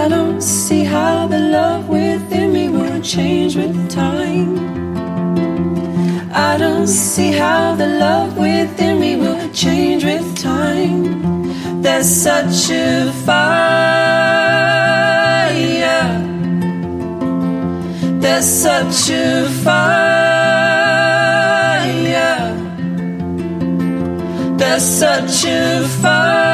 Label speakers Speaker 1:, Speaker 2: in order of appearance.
Speaker 1: I don't see how the love within me will change with time. I don't see how the love within me will change with time. There's such a fire. There's such a fire. There's such a fire.